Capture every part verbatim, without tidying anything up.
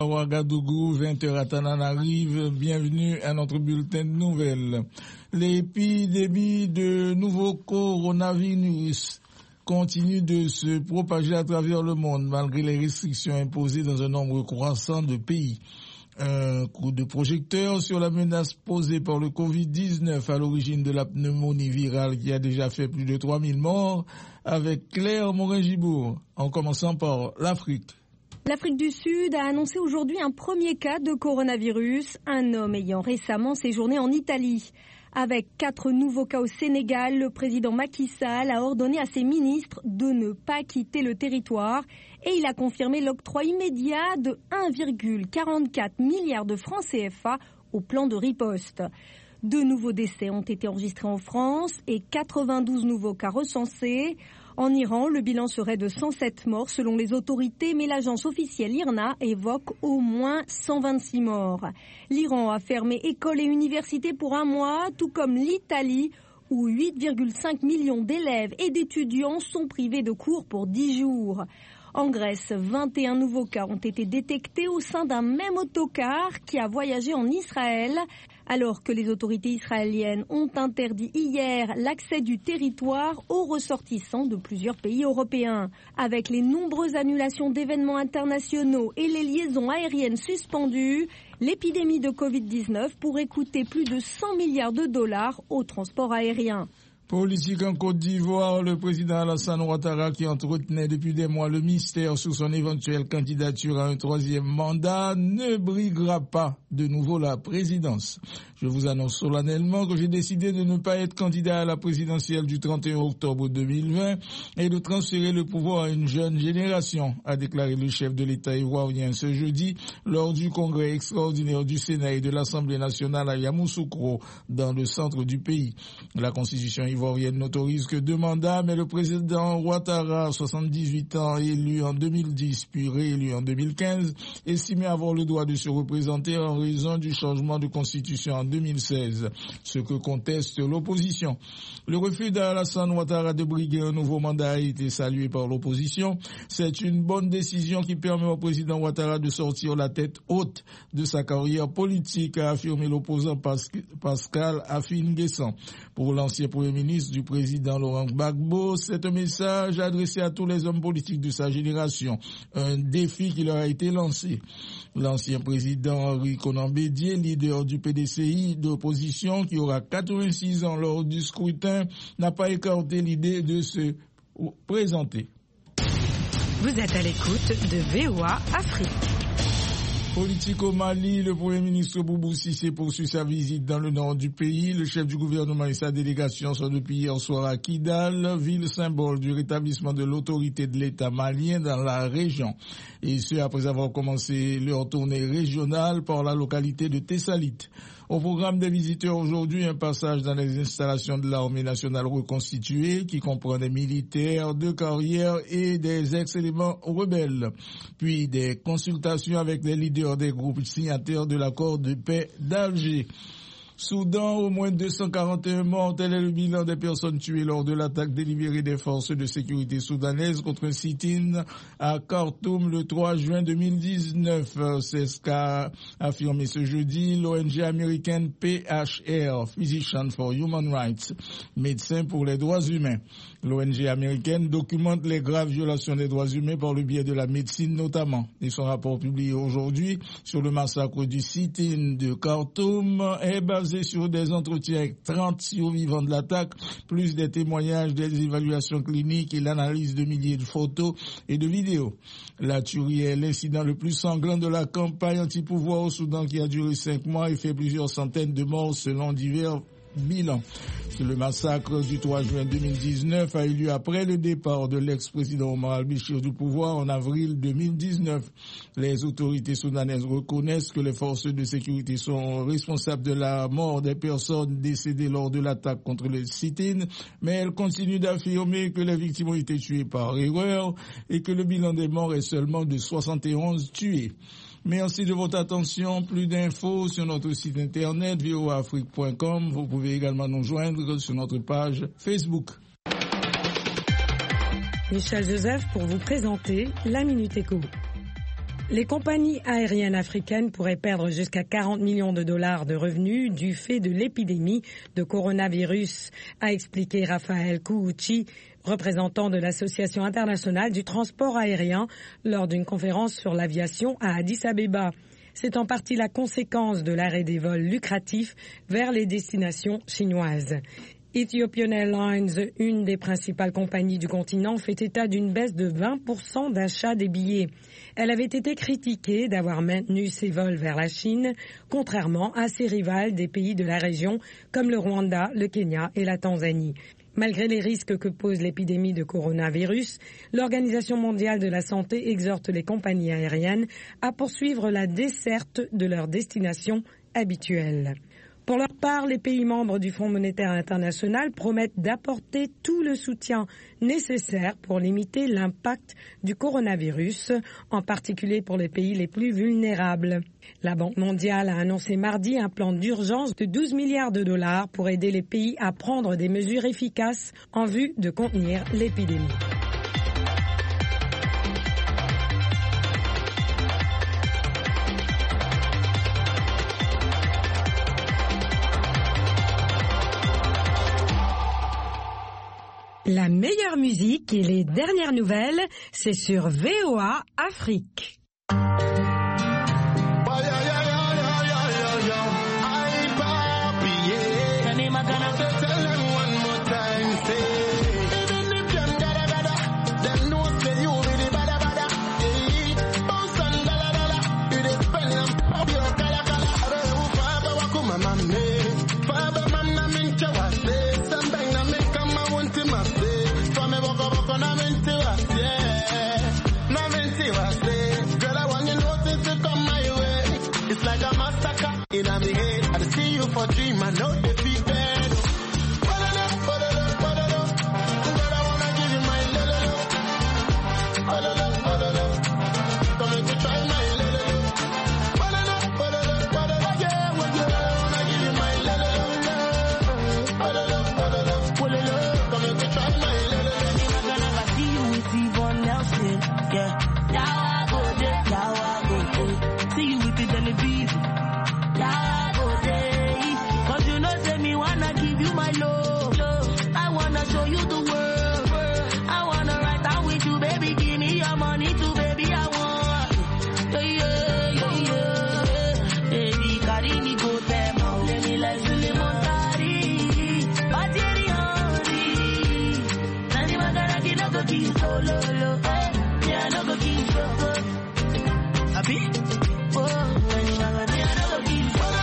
Ouagadougou, vingt heures à Tananarive, bienvenue à notre bulletin de nouvelles. L'épidémie de nouveau coronavirus continue de se propager à travers le monde malgré les restrictions imposées dans un nombre croissant de pays. Un coup de projecteur sur la menace posée par le covid dix-neuf à l'origine de la pneumonie virale qui a déjà fait plus de trois mille morts avec Claire Morin-Gibourg, en commençant par l'Afrique. L'Afrique du Sud a annoncé aujourd'hui un premier cas de coronavirus, un homme ayant récemment séjourné en Italie. Avec quatre nouveaux cas au Sénégal, le président Macky Sall a ordonné à ses ministres de ne pas quitter le territoire et il a confirmé l'octroi immédiat de un virgule quarante-quatre milliard de francs C F A au plan de riposte. Deux nouveaux décès ont été enregistrés en France et quatre-vingt-douze nouveaux cas recensés. En Iran, le bilan serait de cent sept morts selon les autorités, mais l'agence officielle I R N A évoque au moins cent vingt-six morts. L'Iran a fermé écoles et universités pour un mois, tout comme l'Italie, où huit virgule cinq millions d'élèves et d'étudiants sont privés de cours pour dix jours. En Grèce, vingt et un nouveaux cas ont été détectés au sein d'un même autocar qui a voyagé en Israël, alors que les autorités israéliennes ont interdit hier l'accès du territoire aux ressortissants de plusieurs pays européens. Avec les nombreuses annulations d'événements internationaux et les liaisons aériennes suspendues, l'épidémie de covid dix-neuf pourrait coûter plus de cent milliards de dollars au transport aérien. Politique en Côte d'Ivoire, le président Alassane Ouattara, qui entretenait depuis des mois le mystère sur son éventuelle candidature à un troisième mandat, ne briguera pas de nouveau la présidence. Je vous annonce solennellement que j'ai décidé de ne pas être candidat à la présidentielle du trente et un octobre deux mille vingt et de transférer le pouvoir à une jeune génération, a déclaré le chef de l'État ivoirien ce jeudi lors du congrès extraordinaire du Sénat et de l'Assemblée nationale à Yamoussoukro, dans le centre du pays. La constitution ivoirienne n'autorise que deux mandats, mais le président Ouattara, soixante-dix-huit ans, élu en deux mille dix puis réélu en deux mille quinze, estimait avoir le droit de se représenter en raison du changement de constitution en deux mille seize, ce que conteste l'opposition. Le refus d'Alassane Ouattara de briguer un nouveau mandat a été salué par l'opposition. C'est une bonne décision qui permet au président Ouattara de sortir la tête haute de sa carrière politique, a affirmé l'opposant Pascal Affi-N'Guessan. Pour l'ancien premier ministre du président Laurent Gbagbo, c'est un message adressé à tous les hommes politiques de sa génération, un défi qui leur a été lancé. L'ancien président Henri Konan Bédié, leader du P D C I d'opposition, qui aura quatre-vingt-six ans lors du scrutin, n'a pas écarté l'idée de se présenter. Vous êtes à l'écoute de V O A Afrique. Politique au Mali, le Premier ministre Boubou Cissé poursuit sa visite dans le nord du pays. Le chef du gouvernement et sa délégation sont depuis hier soir à Kidal, ville symbole du rétablissement de l'autorité de l'État malien dans la région. Et ce, après avoir commencé leur tournée régionale par la localité de Tessalit. Au programme des visiteurs aujourd'hui, un passage dans les installations de l'armée nationale reconstituée qui comprend des militaires de carrière et des ex-éléments rebelles. Puis des consultations avec les leaders des groupes signataires de l'accord de paix d'Alger. Soudan, au moins deux cent quarante et un morts, tel est le bilan des personnes tuées lors de l'attaque délibérée des forces de sécurité soudanaises contre un sit-in à Khartoum le trois juin deux mille dix-neuf. C'est ce qu'a affirmé ce jeudi l'O N G américaine P H R, Physicians for Human Rights, Médecins pour les droits humains. L'O N G américaine documente les graves violations des droits humains par le biais de la médecine notamment. Et son rapport publié aujourd'hui sur le massacre du sit-in de Khartoum est basé sur des entretiens avec trente survivants de l'attaque, plus des témoignages, des évaluations cliniques et l'analyse de milliers de photos et de vidéos. La tuerie est l'incident le plus sanglant de la campagne anti-pouvoir au Soudan qui a duré cinq mois et fait plusieurs centaines de morts selon divers bilan. Le massacre du trois juin deux mille dix-neuf a eu lieu après le départ de l'ex-président Omar al-Béchir du pouvoir en avril deux mille dix-neuf. Les autorités soudanaises reconnaissent que les forces de sécurité sont responsables de la mort des personnes décédées lors de l'attaque contre les sit-in, mais elles continuent d'affirmer que les victimes ont été tuées par erreur et que le bilan des morts est seulement de soixante et onze tués. Merci de votre attention. Plus d'infos sur notre site internet v o a afrique point com. Vous pouvez également nous joindre sur notre page Facebook. Michel Joseph pour vous présenter la Minute Éco. Les compagnies aériennes africaines pourraient perdre jusqu'à quarante millions de dollars de revenus du fait de l'épidémie de coronavirus, a expliqué Raphaël Kououchi, représentant de l'Association internationale du transport aérien, lors d'une conférence sur l'aviation à Addis Abeba. C'est en partie la conséquence de l'arrêt des vols lucratifs vers les destinations chinoises. Ethiopian Airlines, une des principales compagnies du continent, fait état d'une baisse de vingt pour cent d'achat des billets. Elle avait été critiquée d'avoir maintenu ses vols vers la Chine, contrairement à ses rivales des pays de la région comme le Rwanda, le Kenya et la Tanzanie. Malgré les risques que pose l'épidémie de coronavirus, l'Organisation mondiale de la santé exhorte les compagnies aériennes à poursuivre la desserte de leurs destinations habituelles. Pour leur part, les pays membres du Fonds monétaire international promettent d'apporter tout le soutien nécessaire pour limiter l'impact du coronavirus, en particulier pour les pays les plus vulnérables. La Banque mondiale a annoncé mardi un plan d'urgence de douze milliards de dollars pour aider les pays à prendre des mesures efficaces en vue de contenir l'épidémie. La meilleure musique et les dernières nouvelles, c'est sur V O A Afrique. For dream, I know they be bad. Girl, I wanna give you my love. Come and try my love. Yeah, well, girl, I wanna give you my love. Come and try my love. I never see you with Yvonne Nelson. Yeah, now I go there, now I go there. See you with the Jelly Bees. Now I go there. My love, love, I wanna show you the world. I wanna ride out with you, baby. Give me your money too, baby. I want. Yeah, yeah, yeah, yeah. Baby, carry me go there, mom. Let me like Suleiman Kari. Battery honey. Nani magara ki no go kill solo, lo. Yeah, no go kill solo. Abi? Oh, nani magara ki no go kill solo.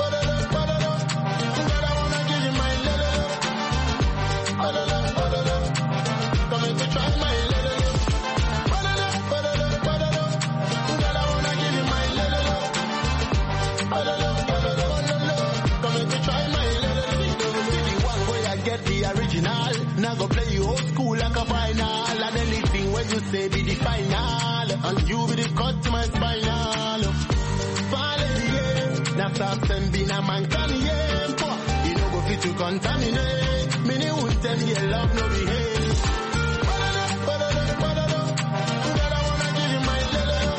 Now go play you old school like a final. And anything when you say be the final. And you be the cut to my spinal. Finally, now stop sending a man can yeah. You know go fit to contaminate. Many would tell me love no behave. Girl, I wanna give you my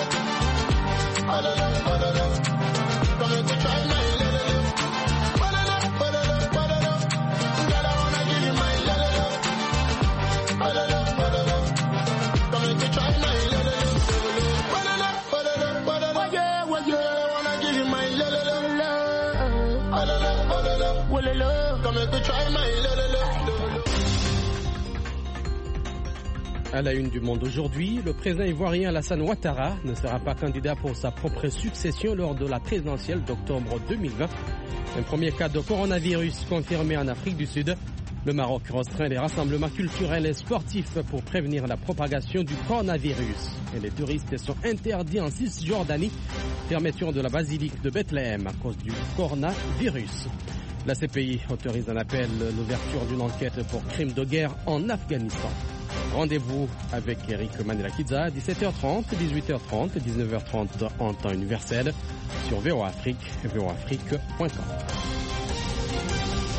love. Come and try my love. À la une du Monde aujourd'hui, le président ivoirien Alassane Ouattara ne sera pas candidat pour sa propre succession lors de la présidentielle d'octobre deux mille vingt. Un premier cas de coronavirus confirmé en Afrique du Sud. Le Maroc restreint les rassemblements culturels et sportifs pour prévenir la propagation du coronavirus. Et les touristes sont interdits en Cisjordanie. Fermeture de la basilique de Bethléem à cause du coronavirus. La C P I autorise un appel l'ouverture d'une enquête pour crimes de guerre en Afghanistan. Rendez-vous avec Eric Manelakidza, dix-sept heures trente, dix-huit heures trente, dix-neuf heures trente en temps universel sur V O A Afrique, V O A Afrique point com.